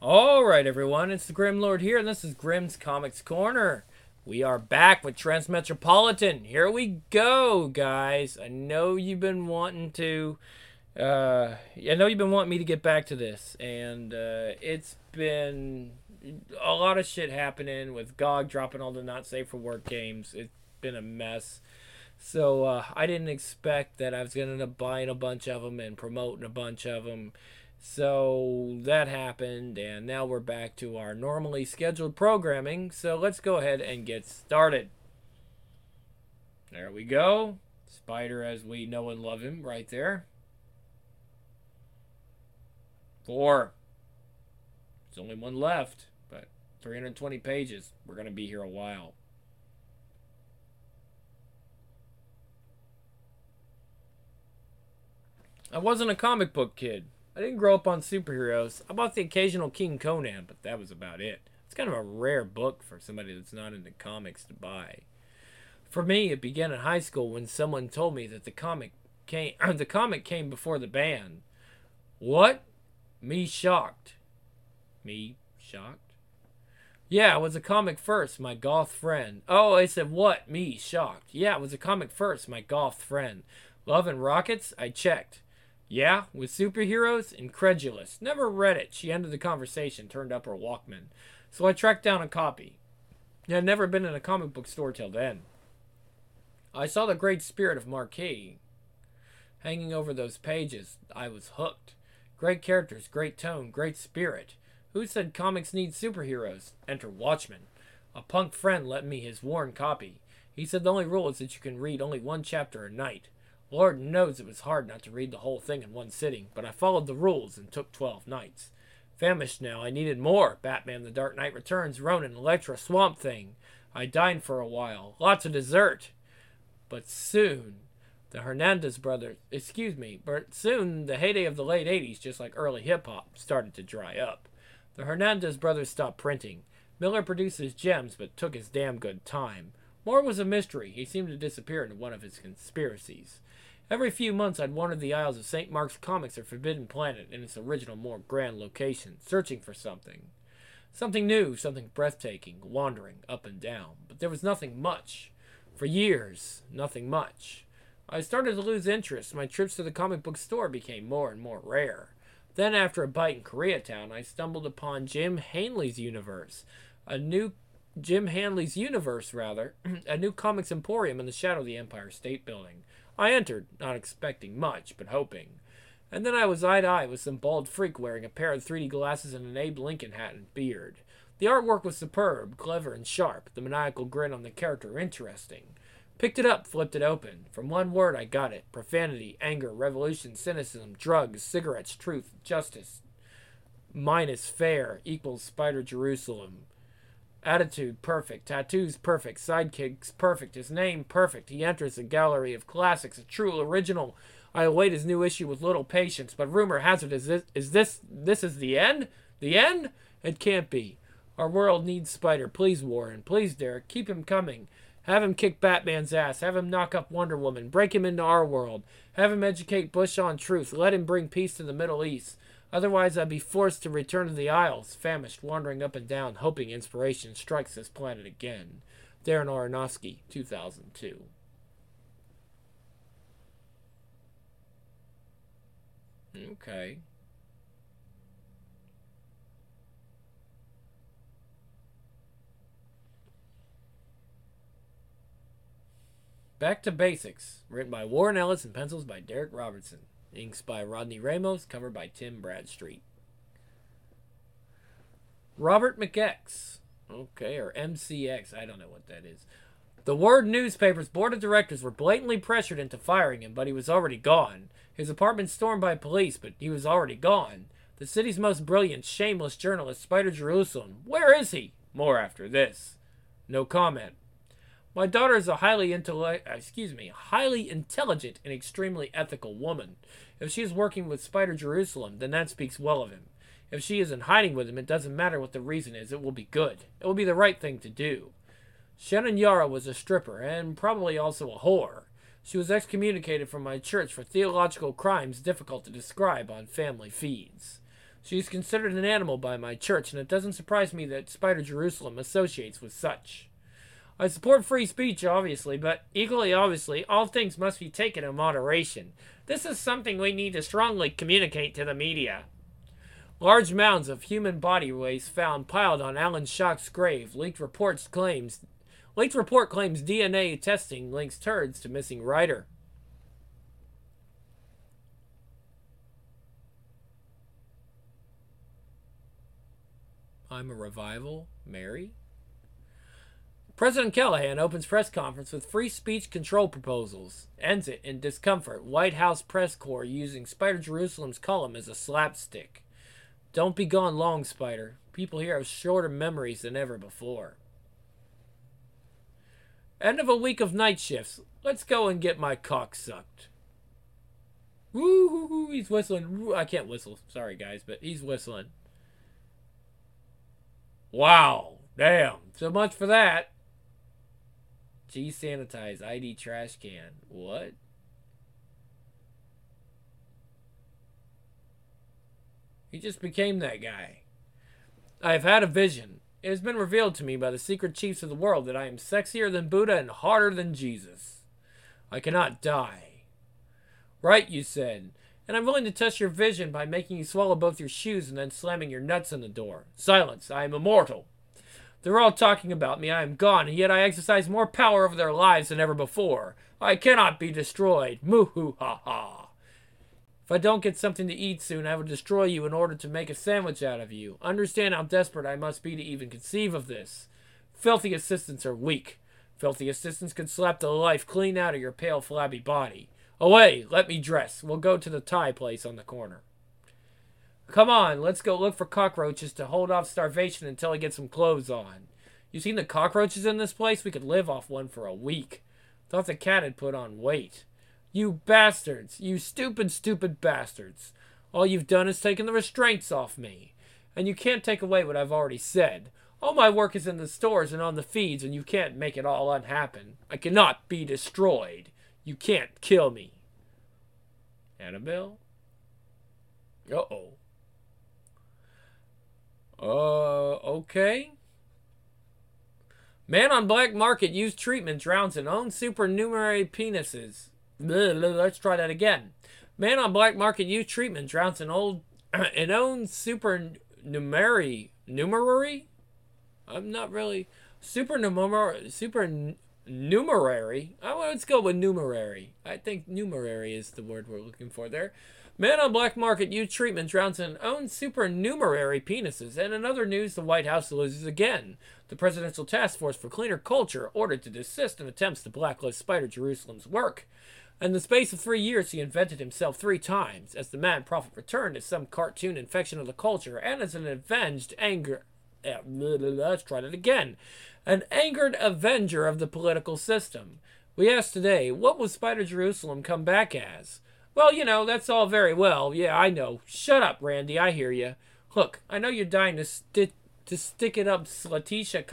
All right, everyone, it's the Grim Lord here, and this is Grimm's Comics Corner. We are back with Transmetropolitan. Here we go, guys. I know you've been wanting to. I know you've been wanting me to get back to this, and it's been a lot of shit happening with GOG dropping all the not safe for work games. It's been a mess. So I didn't expect that I was going to end up buying a bunch of them and promoting a bunch of them. So that happened, and now we're back to our normally scheduled programming. So let's go ahead and get started. There we go. Spider as we know and love him right there. 4. There's only one left, but 320 pages. We're going to be here a while. I wasn't a comic book kid. I didn't grow up on superheroes. I bought the occasional King Conan, but that was about it. It's kind of a rare book for somebody that's not into comics to buy. For me, it began in high school when someone told me that the comic came before the band. What? Me shocked. Me shocked? Yeah, it was a comic first, my goth friend. Oh, I said what? Me shocked. Yeah, it was a comic first, my goth friend. Love and Rockets? I checked. Yeah, with superheroes? Incredulous. Never read it. She ended the conversation, turned up her Walkman. So I tracked down a copy. I had never been in a comic book store till then. I saw the great spirit of Marquis hanging over those pages. I was hooked. Great characters, great tone, great spirit. Who said comics need superheroes? Enter Watchmen. A punk friend lent me his worn copy. He said the only rule is that you can read only one chapter a night. Lord knows it was hard not to read the whole thing in one sitting, but I followed the rules and took 12 nights. Famished now, I needed more. Batman, The Dark Knight Returns, Ronin, Elektra, Swamp Thing. I dined for a while. Lots of dessert. But soon, the heyday of the late 80s, just like early hip-hop, started to dry up. The Hernandez brothers stopped printing. Miller produced his gems, but took his damn good time. Moore was a mystery. He seemed to disappear into one of his conspiracies. Every few months I'd wander the aisles of St. Mark's Comics or Forbidden Planet in its original, more grand location, searching for something. Something new, something breathtaking, wandering up and down. But there was nothing much. For years, nothing much. I started to lose interest. My trips to the comic book store became more and more rare. Then, after a bite in Koreatown, I stumbled upon Jim Hanley's Universe, a new comics emporium in the shadow of the Empire State Building. I entered, not expecting much, but hoping. And then I was eye to eye with some bald freak wearing a pair of 3D glasses and an Abe Lincoln hat and beard. The artwork was superb, clever, and sharp, the maniacal grin on the character interesting. Picked it up, flipped it open. From one word I got it. Profanity, anger, revolution, cynicism, drugs, cigarettes, truth, justice. Minus fair equals Spider Jerusalem. Attitude perfect, tattoos perfect, sidekicks perfect, his name perfect. He enters a gallery of classics, a true original. I await his new issue with little patience, but rumor has it this is the end? The end? It can't be. Our world needs Spider. Please, Warren. Please, Derek. Keep him coming. Have him kick Batman's ass. Have him knock up Wonder Woman. Break him into our world. Have him educate Bush on truth. Let him bring peace to the Middle East. Otherwise, I'd be forced to return to the Isles, famished, wandering up and down, hoping inspiration strikes this planet again. Darren Aronofsky, 2002. Okay. Back to Basics, written by Warren Ellis and pencils by Derek Robertson. Inks by Rodney Ramos, cover by Tim Bradstreet. Robert McX. Okay, or MCX, I don't know what that is. The Word newspaper's board of directors were blatantly pressured into firing him, but he was already gone. His apartment stormed by police, but he was already gone. The city's most brilliant, shameless journalist, Spider Jerusalem. Where is he? More after this. No comment. My daughter is a highly intelligent and extremely ethical woman. If she is working with Spider Jerusalem, then that speaks well of him. If she is in hiding with him, it doesn't matter what the reason is, it will be good. It will be the right thing to do. Shannon Yara was a stripper, and probably also a whore. She was excommunicated from my church for theological crimes difficult to describe on family feeds. She is considered an animal by my church, and it doesn't surprise me that Spider Jerusalem associates with such. I support free speech, obviously, but equally obviously, all things must be taken in moderation. This is something we need to strongly communicate to the media. Large mounds of human body waste found piled on Alan Schock's grave. Leaked report claims DNA testing links turds to missing writer. I'm a revival, Mary. President Callahan opens press conference with free speech control proposals. Ends it in discomfort. White House press corps using Spider Jerusalem's column as a slapstick. Don't be gone long, Spider. People here have shorter memories than ever before. End of a week of night shifts. Let's go and get my cock sucked. Woo, he's whistling. I can't whistle. Sorry, guys, but he's whistling. Wow. Damn. So much for that. G sanitize. ID trash can. What? He just became that guy. I have had a vision. It has been revealed to me by the secret chiefs of the world that I am sexier than Buddha and harder than Jesus. I cannot die. Right, you said. And I'm willing to test your vision by making you swallow both your shoes and then slamming your nuts in the door. Silence. I am immortal. They're all talking about me. I am gone, and yet I exercise more power over their lives than ever before. I cannot be destroyed. Moo-hoo-ha-ha. If I don't get something to eat soon, I will destroy you in order to make a sandwich out of you. Understand how desperate I must be to even conceive of this. Filthy assistants are weak. Filthy assistants could slap the life clean out of your pale, flabby body. Away, let me dress. We'll go to the Thai place on the corner. Come on, let's go look for cockroaches to hold off starvation until I get some clothes on. You seen the cockroaches in this place? We could live off one for a week. Thought the cat had put on weight. You bastards. You stupid, stupid bastards. All you've done is taken the restraints off me. And you can't take away what I've already said. All my work is in the stores and on the feeds, and you can't make it all unhappen. I cannot be destroyed. You can't kill me. Annabelle? Uh-oh. Okay. Man on black market used treatment drowns in own supernumerary penises. Let's try that again. Man on black market used treatment drowns in own supernumerary. I'm not really supernumerary. Let's go with numerary. I think numerary is the word we're looking for there. Man on black market used treatment drowns in own supernumerary penises. And in other news, the White House loses again. The Presidential Task Force for Cleaner Culture ordered to desist in attempts to blacklist Spider Jerusalem's work. In the space of 3 years, he invented himself 3 times, as the mad prophet returned as some cartoon infection of the culture, and as an avenged anger. Let's try that again. An angered avenger of the political system. We asked today, what will Spider Jerusalem come back as? Well, you know, that's all very well. Yeah, I know. Shut up, Randy. I hear you. Look, I know you're dying to stick it up Slatisha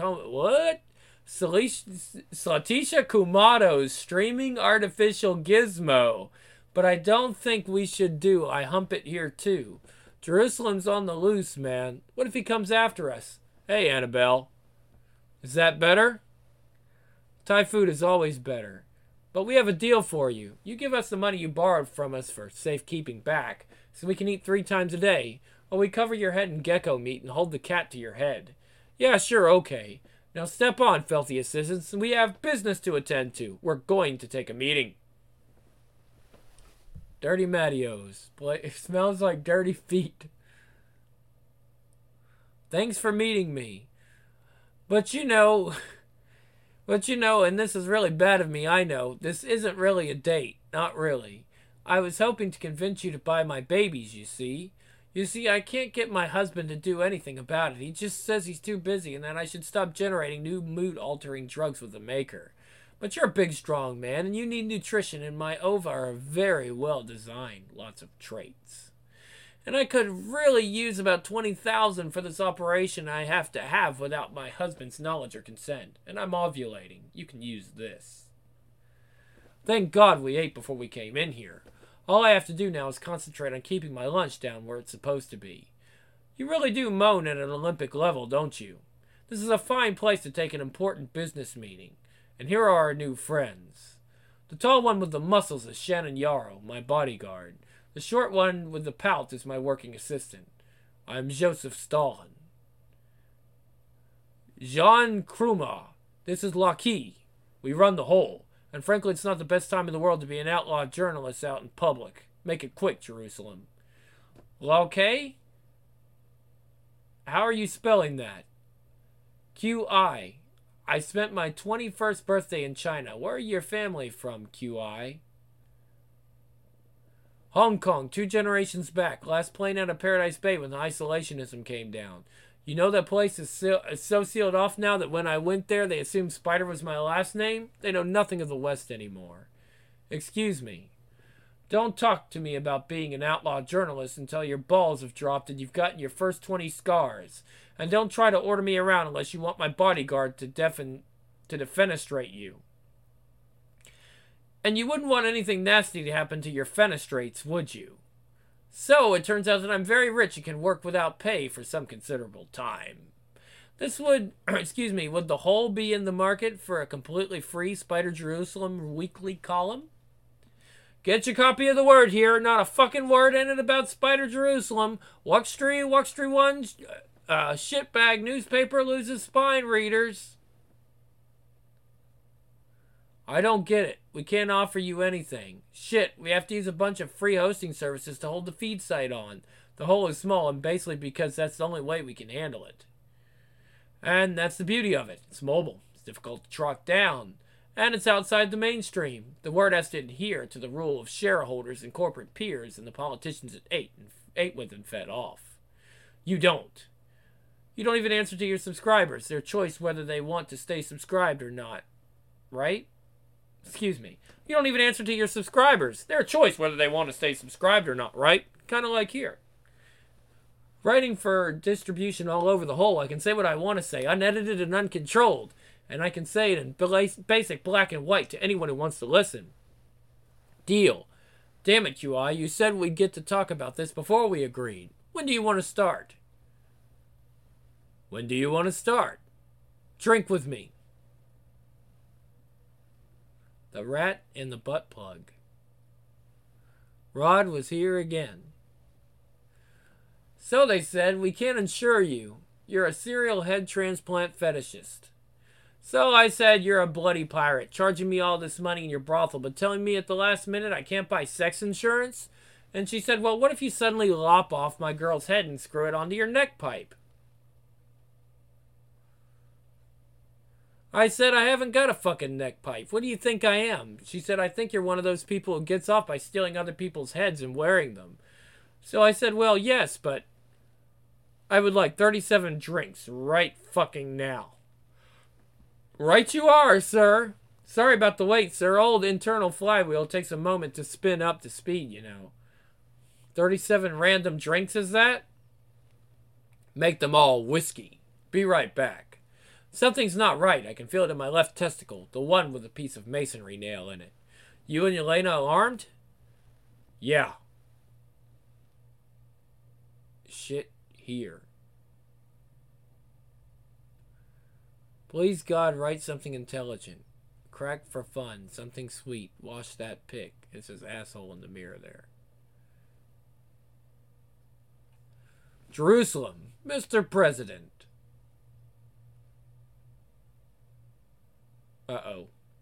Kumato's streaming artificial gizmo. But I don't think we should do I hump it here too. Jerusalem's on the loose, man. What if he comes after us? Hey, Annabelle. Is that better? Thai food is always better. But we have a deal for you. You give us the money you borrowed from us for safekeeping back, so we can eat 3 times a day, or we cover your head in gecko meat and hold the cat to your head. Yeah, sure, okay. Now step on, filthy assistants, and we have business to attend to. We're going to take a meeting. Dirty Mattios. Boy, it smells like dirty feet. Thanks for meeting me. But you know, and this is really bad of me, I know, this isn't really a date. Not really. I was hoping to convince you to buy my babies, you see. You see, I can't get my husband to do anything about it. He just says he's too busy and that I should stop generating new mood-altering drugs with the maker. But you're a big, strong man, and you need nutrition, and my ova are very well designed. Lots of traits. And I could really use about 20,000 for this operation I have to have without my husband's knowledge or consent. And I'm ovulating. You can use this. Thank God we ate before we came in here. All I have to do now is concentrate on keeping my lunch down where it's supposed to be. You really do moan at an Olympic level, don't you? This is a fine place to take an important business meeting. And here are our new friends. The tall one with the muscles is Shannon Yarrow, my bodyguard. The short one with the pout is my working assistant. I'm Joseph Stalin. Jean Krumah. This is Lockheed. We run the whole. And frankly, it's not the best time in the world to be an outlaw journalist out in public. Make it quick, Jerusalem. Lockheed? How are you spelling that? QI. I spent my 21st birthday in China. Where are your family from, QI? Hong Kong, 2 generations back. Last plane out of Paradise Bay when the isolationism came down. You know that place is so sealed off now that when I went there, they assumed Spider was my last name? They know nothing of the West anymore. Excuse me. Don't talk to me about being an outlaw journalist until your balls have dropped and you've gotten your first 20 scars. And don't try to order me around unless you want my bodyguard to defenestrate you. And you wouldn't want anything nasty to happen to your fenestrates, would you? So, it turns out that I'm very rich and can work without pay for some considerable time. This would, would the Whole be in the market for a completely free Spider Jerusalem weekly column? Get your copy of the Word here, not a fucking word in it about Spider Jerusalem. Wuxtree 1, shitbag newspaper loses spine readers. I don't get it. We can't offer you anything. Shit, we have to use a bunch of free hosting services to hold the feed site on. The Whole is small, and basically because that's the only way we can handle it. And that's the beauty of it. It's mobile. It's difficult to track down. And it's outside the mainstream. The Word has to adhere to the rule of shareholders and corporate peers, and the politicians it ate with and fed off. You don't. You don't even answer to your subscribers. Their choice whether they want to stay subscribed or not. Right? Excuse me. You don't even answer to your subscribers. Their choice whether they want to stay subscribed or not, right? Kind of like here. Writing for distribution all over the Whole, I can say what I want to say, unedited and uncontrolled. And I can say it in basic black and white to anyone who wants to listen. Deal. Damn it, QI. You said we'd get to talk about this before we agreed. When do you want to start? When do you want to start? Drink with me. The rat in the butt plug. Rod was here again. So they said, we can't insure you. You're a serial head transplant fetishist. So I said, you're a bloody pirate, charging me all this money in your brothel, but telling me at the last minute I can't buy sex insurance? And she said, well, what if you suddenly lop off my girl's head and screw it onto your neck pipe? I said, I haven't got a fucking neck pipe. What do you think I am? She said, I think you're one of those people who gets off by stealing other people's heads and wearing them. So I said, well, yes, but I would like 37 drinks right fucking now. Right you are, sir. Sorry about the wait, sir. Old internal flywheel takes a moment to spin up to speed, you know. 37 random drinks, is that? Make them all whiskey. Be right back. Something's not right. I can feel it in my left testicle, the one with a piece of masonry nail in it. You and Yelena armed? Yeah. Shit here. Please, God, write something intelligent. Crack for fun. Something sweet. Wash that pic. It's his asshole in the mirror there. Jerusalem. Mr. President. Uh-oh.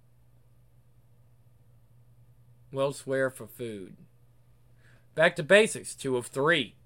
Well, swear for food. Back to basics. 2 of 3.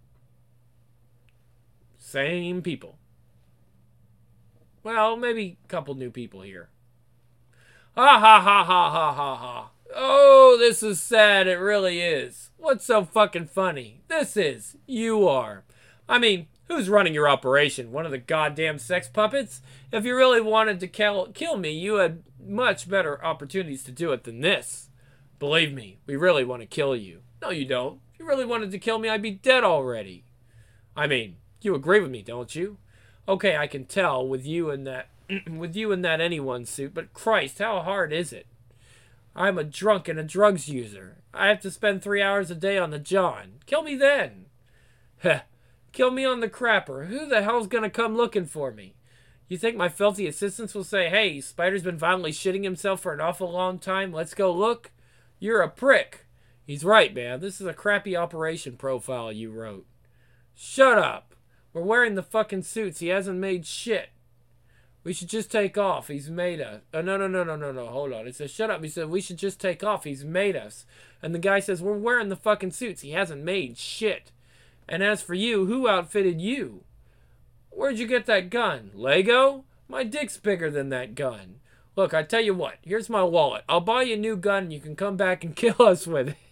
Same people. Well, maybe a couple new people here. Ha ha ha ha ha ha ha. Oh, this is sad. It really is. What's so fucking funny? This is. You are. I mean, who's running your operation? One of the goddamn sex puppets? If you really wanted to kill me, you had much better opportunities to do it than this. Believe me, we really want to kill you. No, you don't. If you really wanted to kill me, I'd be dead already. I mean, you agree with me, don't you? Okay, I can tell with you in that anyone suit, but Christ, how hard is it? I'm a drunk and a drugs user. I have to spend 3 hours a day on the John. Kill me then. Heh. Kill me on the crapper. Who the hell's gonna come looking for me? You think my filthy assistants will say, hey, Spider's been violently shitting himself for an awful long time. Let's go look? You're a prick. He's right, man. This is a crappy operation profile you wrote. Shut up. We're wearing the fucking suits. He hasn't made shit. We should just take off. He's made us. Oh, no. Hold on. It says, shut up. He said, we should just take off. He's made us. And the guy says, we're wearing the fucking suits. He hasn't made shit. And as for you, who outfitted you? Where'd you get that gun? Lego? My dick's bigger than that gun. Look, I tell you what. Here's my wallet. I'll buy you a new gun and you can come back and kill us with it.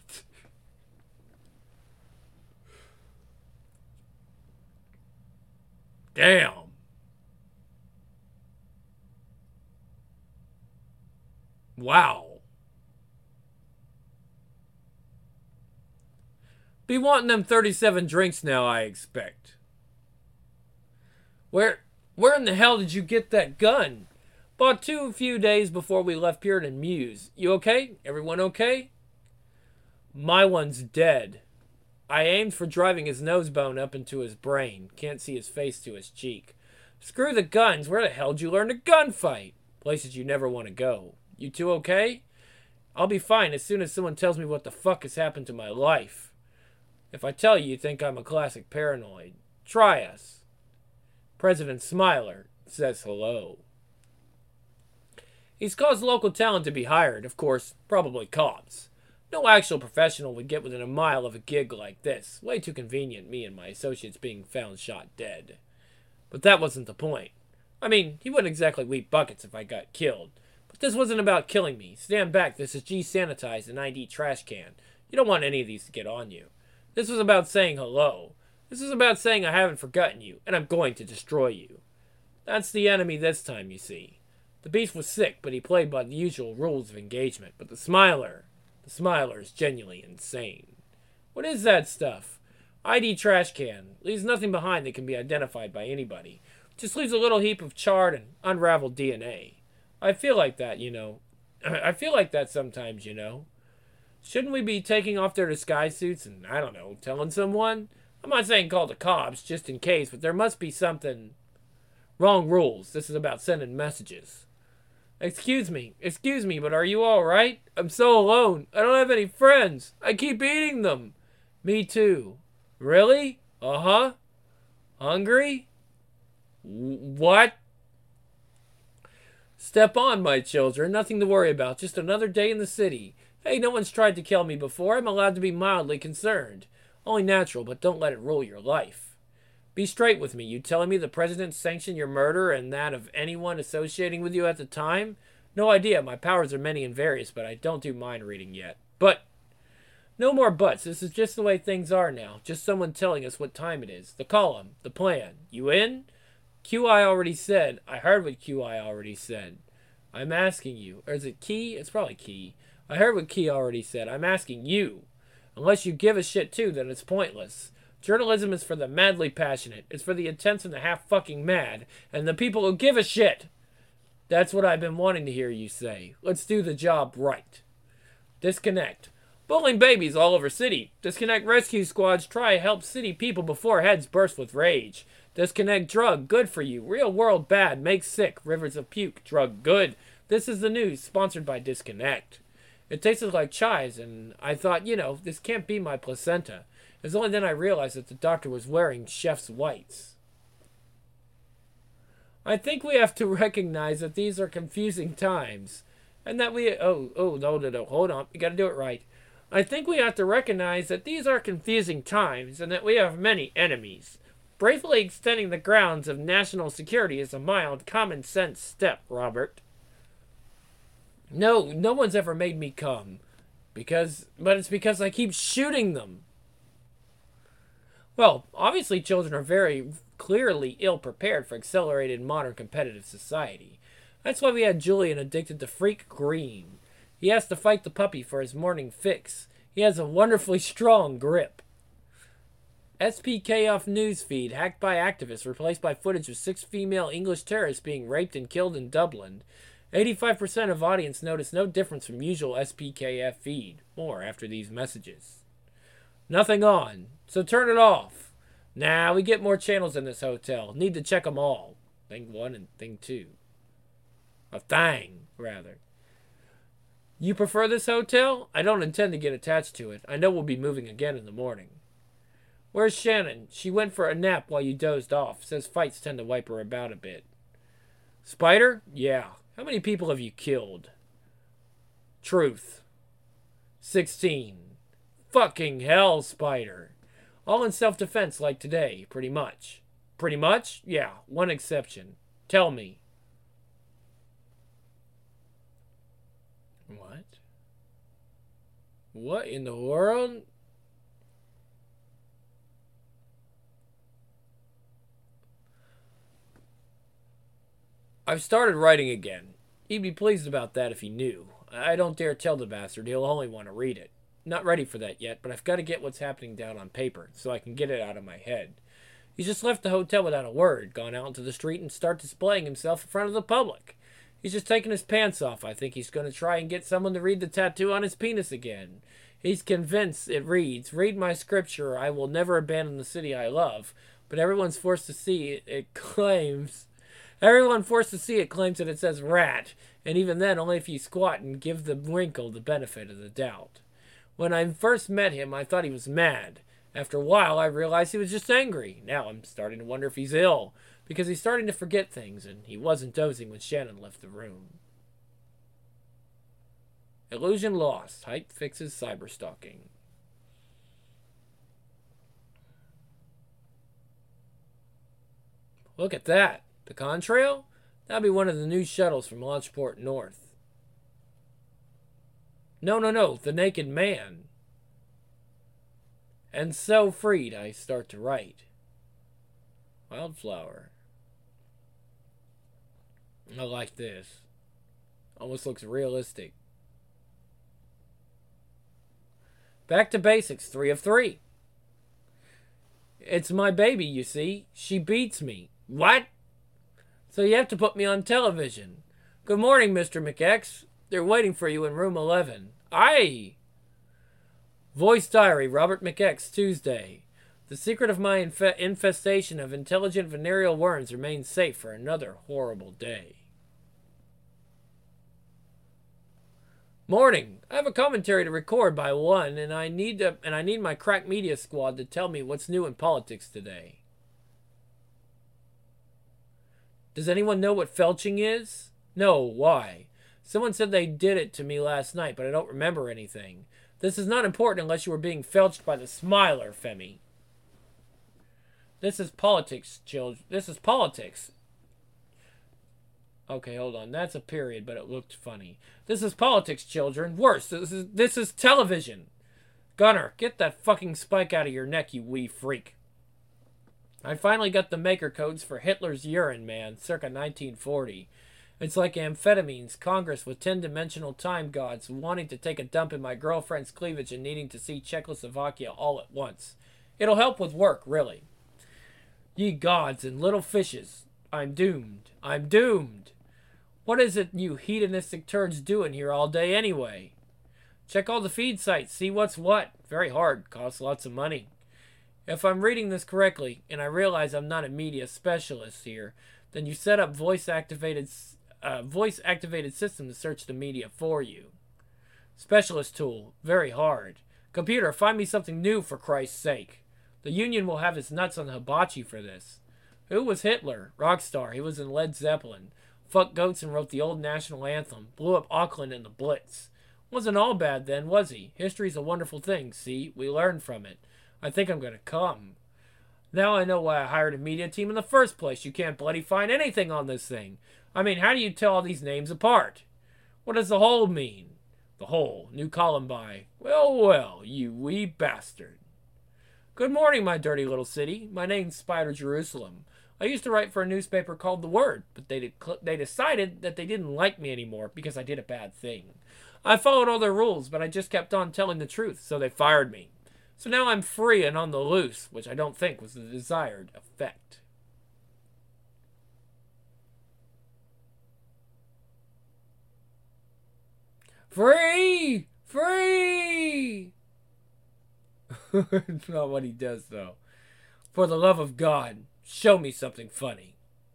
Damn. Wow. Be wanting them 37 drinks now, I expect. Where in the hell did you get that gun? Bought two a few days before we left Puritan Mews. You okay? Everyone okay? My one's dead. I aimed for driving his nose bone up into his brain. Can't see his face to his cheek. Screw the guns. Where the hell did you learn to gunfight? Places you never want to go. You two okay? I'll be fine as soon as someone tells me what the fuck has happened to my life. If I tell you, you think I'm a classic paranoid. Try us. President Smiler says hello. He's caused local talent to be hired, of course, probably cops. No actual professional would get within a mile of a gig like this. Way too convenient, me and my associates being found shot dead. But that wasn't the point. I mean, he wouldn't exactly weep buckets if I got killed. But this wasn't about killing me. Stand back, this is G-sanitized and ID trash can. You don't want any of these to get on you. This was about saying hello. This is about saying I haven't forgotten you, and I'm going to destroy you. That's the enemy this time, you see. The beast was sick, but he played by the usual rules of engagement. But the Smiler is genuinely insane. What is that stuff? ID trash can. Leaves nothing behind that can be identified by anybody. Just leaves a little heap of charred and unraveled DNA. I feel like that, you know. I feel like that sometimes, you know. Shouldn't we be taking off their disguise suits and, I don't know, telling someone? I'm not saying call the cops, just in case, but there must be something. Wrong rules. This is about sending messages. Excuse me, but are you alright? I'm so alone. I don't have any friends. I keep eating them. Me too. Really? Uh-huh. Hungry? What? Step on, my children. Nothing to worry about. Just another day in the city. Hey, no one's tried to kill me before. I'm allowed to be mildly concerned. Only natural, but don't let it rule your life. Be straight with me. You telling me the president sanctioned your murder and that of anyone associating with you at the time? No idea. My powers are many and various, but I don't do mind reading yet. But no more buts. This is just the way things are now. Just someone telling us what time it is. The column. The plan. You in? QI already said. I heard what QI already said. I'm asking you. Or is it Key? It's probably Key. I heard what Key already said. I'm asking you. Unless you give a shit too, then it's pointless. Journalism is for the madly passionate. It's for the intense and the half-fucking mad. And the people who give a shit. That's what I've been wanting to hear you say. Let's do the job right. Disconnect. Bullying babies all over city. Disconnect rescue squads try to help city people before heads burst with rage. Disconnect drug. Good for you. Real world bad. Makes sick. Rivers of puke. Drug good. This is the news. Sponsored by Disconnect. It tasted like chives, and I thought, you know, this can't be my placenta. It was only then I realized that the doctor was wearing chef's whites. I think we have to recognize that these are confusing times. And that we... No, hold on. We gotta do it right. I think we have to recognize that these are confusing times, and that we have many enemies. Bravely extending the grounds of national security is a mild, common-sense step, Robert. No one's ever made me come. But it's because I keep shooting them. Well, obviously children are very clearly ill-prepared for accelerated modern competitive society. That's why we had Julian addicted to Freak Green. He has to fight the puppy for his morning fix. He has a wonderfully strong grip. SPK off newsfeed, hacked by activists, replaced by footage of 6 female English terrorists being raped and killed in Dublin. 85% of audience noticed no difference from usual SPKF feed. More after these messages. Nothing on, so turn it off. Nah, we get more channels in this hotel. Need to check them all. Thing 1 and thing 2. A thing, rather. You prefer this hotel? I don't intend to get attached to it. I know we'll be moving again in the morning. Where's Shannon? She went for a nap while you dozed off. Says fights tend to wipe her about a bit. Spider? Yeah. How many people have you killed? Truth. 16. Fucking hell, Spider. All in self-defense like today, pretty much. Pretty much? Yeah, one exception. Tell me. What? What in the world? I've started writing again. He'd be pleased about that if he knew. I don't dare tell the bastard. He'll only want to read it. Not ready for that yet, but I've got to get what's happening down on paper so I can get it out of my head. He's just left the hotel without a word, gone out into the street and start displaying himself in front of the public. He's just taking his pants off. I think he's going to try and get someone to read the tattoo on his penis again. He's convinced it reads, "Read my scripture, I will never abandon the city I love." But everyone forced to see it claims that it says rat, and even then only if you squat and give the wrinkle the benefit of the doubt. When I first met him, I thought he was mad. After a while, I realized he was just angry. Now I'm starting to wonder if he's ill, because he's starting to forget things, and he wasn't dozing when Shannon left the room. Illusion lost. Hype fixes cyberstalking. Look at that. The contrail? That'll be one of the new shuttles from Launchport North. No. The naked man. And so freed, I start to write. Wildflower. I like this. Almost looks realistic. Back to basics, 3 of 3. It's my baby, you see. She beats me. What? So you have to put me on television. Good morning, Mr. McX. They're waiting for you in room 11. Aye! Voice Diary, Robert McX, Tuesday. The secret of my infestation of intelligent venereal worms remains safe for another horrible day. Morning. I have a commentary to record by 1, and I need my crack media squad to tell me what's new in politics today. Does anyone know what felching is? No, why? Someone said they did it to me last night, but I don't remember anything. This is not important unless you were being felched by the Smiler, Femi. This is politics, children. This is politics. Okay, hold on. That's a period, but it looked funny. This is politics, children. Worse, this is television. Gunner, get that fucking spike out of your neck, you wee freak. I finally got the maker codes for Hitler's Urine Man, circa 1940. It's like amphetamines, Congress with 10-dimensional time gods wanting to take a dump in my girlfriend's cleavage and needing to see Czechoslovakia all at once. It'll help with work, really. Ye gods and little fishes. I'm doomed. I'm doomed. What is it you hedonistic turds doing here all day anyway? Check all the feed sites, see what's what. Very hard, costs lots of money. If I'm reading this correctly, and I realize I'm not a media specialist here, then you set up voice-activated system to search the media for you. Specialist tool, very hard. Computer, find me something new for Christ's sake. The Union will have its nuts on the hibachi for this. Who was Hitler? Rockstar. He was in Led Zeppelin. Fucked goats and wrote the old national anthem. Blew up Auckland in the Blitz. Wasn't all bad then, was he? History's a wonderful thing, see? We learn from it. I think I'm gonna come. Now I know why I hired a media team in the first place. You can't bloody find anything on this thing. I mean, how do you tell all these names apart? What does the whole mean? The whole. New column by. Well, you wee bastard. Good morning, my dirty little city. My name's Spider Jerusalem. I used to write for a newspaper called The Word, but they decided that they didn't like me anymore because I did a bad thing. I followed all their rules, but I just kept on telling the truth, so they fired me. So now I'm free and on the loose, which I don't think was the desired effect. Free! Free! It's not what he does, though. For the love of God, show me something funny.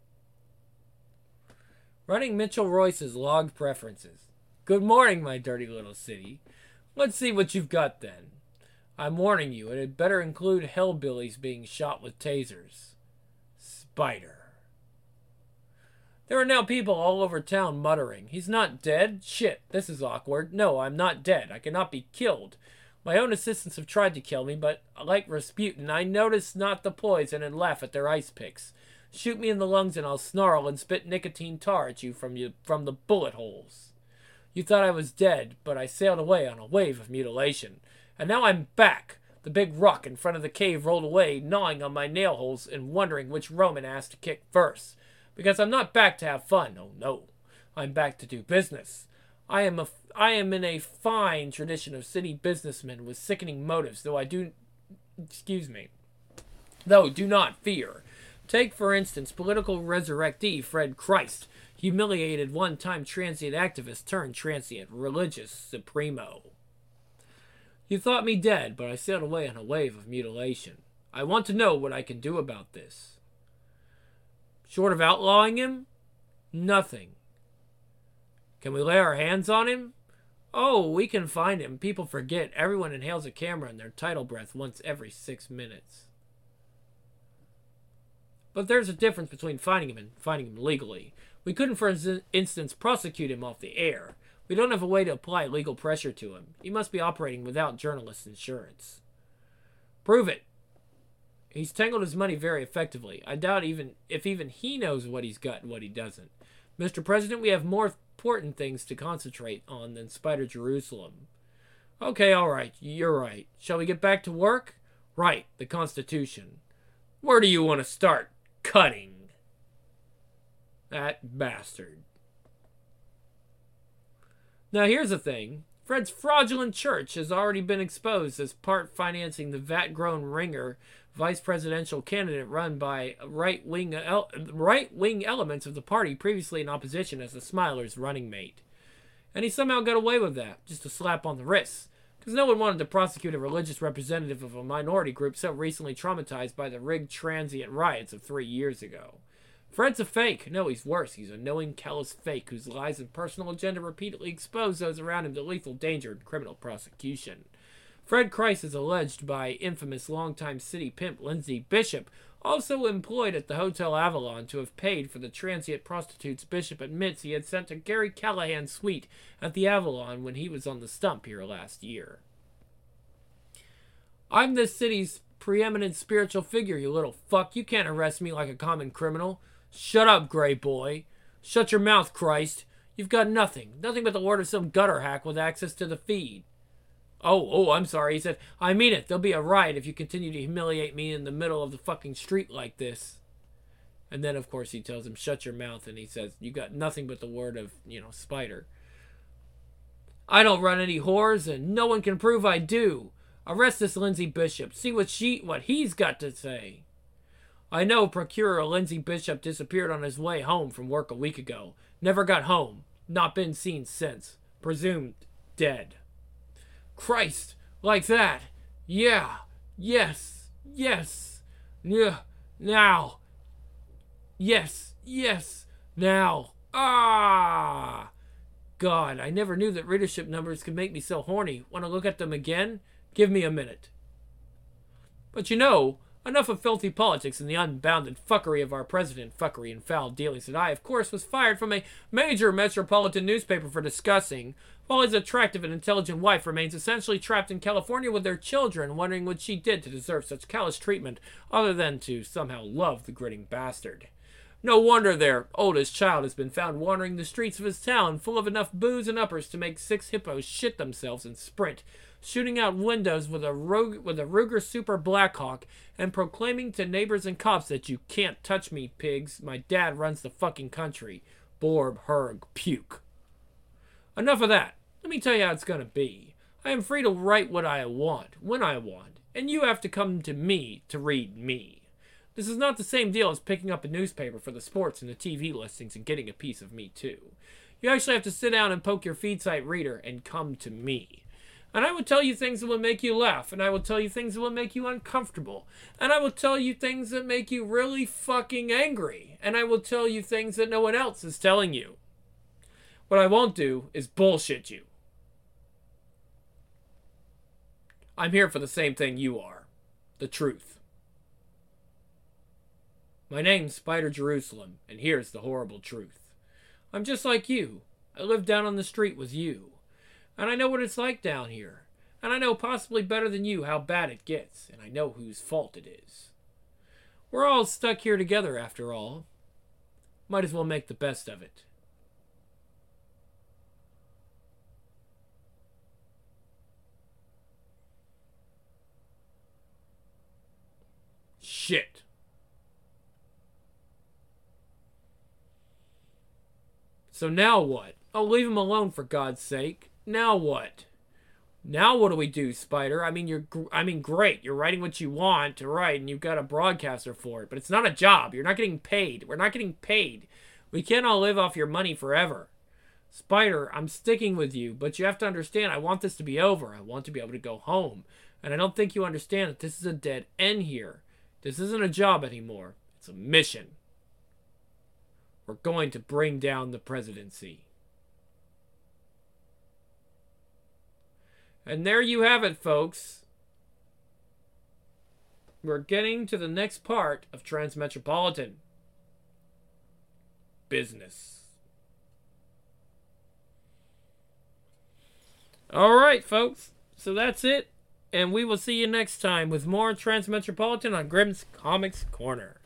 Running Mitchell Royce's logged preferences. Good morning, my dirty little city. Let's see what you've got then. I'm warning you, it had better include hellbillies being shot with tasers. Spider. There are now people all over town muttering, he's not dead? Shit, this is awkward. No, I'm not dead. I cannot be killed. My own assistants have tried to kill me, but like Rasputin, I notice not the poison and laugh at their ice picks. Shoot me in the lungs and I'll snarl and spit nicotine tar at you from the bullet holes. You thought I was dead, but I sailed away on a wave of mutilation. And now I'm back. The big rock in front of the cave rolled away, gnawing on my nail holes and wondering which Roman ass to kick first. Because I'm not back to have fun. Oh no. I'm back to do business. I am in a fine tradition of city businessmen with sickening motives, though do not fear. Take, for instance, political resurrectee Fred Christ, humiliated one-time transient activist turned transient religious supremo. You thought me dead, but I sailed away on a wave of mutilation. I want to know what I can do about this. Short of outlawing him? Nothing. Can we lay our hands on him? Oh, we can find him. People forget. Everyone inhales a camera in their title breath once every 6 minutes. But there's a difference between finding him and finding him legally. We couldn't, for instance, prosecute him off the air. We don't have a way to apply legal pressure to him. He must be operating without journalist insurance. Prove it. He's tangled his money very effectively. I doubt if even he knows what he's got and what he doesn't. Mr. President, we have more important things to concentrate on than Spider Jerusalem. Okay, all right. You're right. Shall we get back to work? Right, the Constitution. Where do you want to start? Cutting. That bastard. Now here's the thing. Fred's fraudulent church has already been exposed as part financing the vat-grown ringer vice presidential candidate run by right-wing elements of the party previously in opposition as the Smilers' running mate. And he somehow got away with that, just a slap on the wrist, because no one wanted to prosecute a religious representative of a minority group so recently traumatized by the rigged transient riots of 3 years ago. Fred's a fake. No, he's worse. He's a knowing, callous fake whose lies and personal agenda repeatedly expose those around him to lethal danger and criminal prosecution. Fred Christ is alleged by infamous longtime city pimp Lindsay Bishop, also employed at the Hotel Avalon, to have paid for the transient prostitutes Bishop admits he had sent to Gary Callahan's suite at the Avalon when he was on the stump here last year. I'm this city's preeminent spiritual figure, you little fuck. You can't arrest me like a common criminal. Shut up, gray boy. Shut your mouth, Christ. You've got nothing. Nothing but the word of some gutter hack with access to the feed. Oh, I'm sorry. He said, I mean it. There'll be a riot if you continue to humiliate me in the middle of the fucking street like this. And then, of course, he tells him, shut your mouth. And he says, you got nothing but the word of, Spider. I don't run any whores, and no one can prove I do. Arrest this Lindsay Bishop. See what he's got to say. I know Procurer Lindsay Bishop disappeared on his way home from work a week ago. Never got home. Not been seen since. Presumed dead. Christ, like that. Yeah. Yes. Yeah. Now. Yes. Now. Ah. God, I never knew that readership numbers could make me so horny. Want to look at them again? Give me a minute. But enough of filthy politics and the unbounded fuckery of our president, fuckery and foul dealings that I, of course, was fired from a major metropolitan newspaper for discussing, while his attractive and intelligent wife remains essentially trapped in California with their children, wondering what she did to deserve such callous treatment, other than to somehow love the grinning bastard. No wonder their oldest child has been found wandering the streets of his town, full of enough booze and uppers to make 6 hippos shit themselves and sprint, shooting out windows with a Ruger Super Blackhawk, and proclaiming to neighbors and cops that you can't touch me, pigs. My dad runs the fucking country. Borb, Herg, puke. Enough of that. Let me tell you how it's gonna be. I am free to write what I want, when I want, and you have to come to me to read me. This is not the same deal as picking up a newspaper for the sports and the TV listings and getting a piece of me too. You actually have to sit down and poke your feed site reader and come to me. And I will tell you things that will make you laugh. And I will tell you things that will make you uncomfortable. And I will tell you things that make you really fucking angry. And I will tell you things that no one else is telling you. What I won't do is bullshit you. I'm here for the same thing you are. The truth. My name's Spider Jerusalem, and here's the horrible truth. I'm just like you. I live down on the street with you. And I know what it's like down here. And I know possibly better than you how bad it gets. And I know whose fault it is. We're all stuck here together after all. Might as well make the best of it. Shit. So now what? Oh, leave him alone for God's sake. Now what? Now what do we do, Spider? I mean, great. You're writing what you want to write, and you've got a broadcaster for it. But it's not a job. You're not getting paid. We're not getting paid. We can't all live off your money forever. Spider, I'm sticking with you, but you have to understand, I want this to be over. I want to be able to go home. And I don't think you understand that this is a dead end here. This isn't a job anymore. It's a mission. We're going to bring down the presidency. And there you have it, folks. We're getting to the next part of Transmetropolitan. Business. Alright, folks. So that's it. And we will see you next time with more Transmetropolitan on Grimm's Comics Corner.